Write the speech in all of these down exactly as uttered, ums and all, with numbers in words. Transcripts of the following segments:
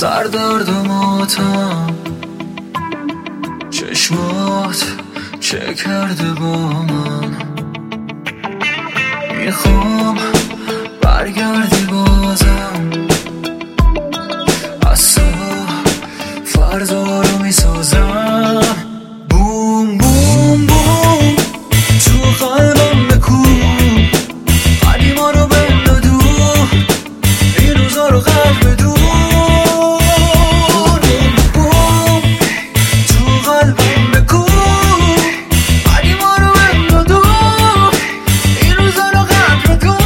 سردرد و ماتم، چشمات چه کرده با من. میخوام برگردی بازم، از تو فردا رو میسازم. بوم بوم بوم تو قلبم بکن، قدیما رو بندادو، این روزا رو قلب بدون. بوم تو قلبم بکن، قدیما رو بندادو، این روزا رو قلب بکن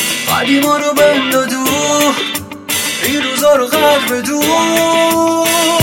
قدیما رو بندادو، این روزا رو قدر بدون.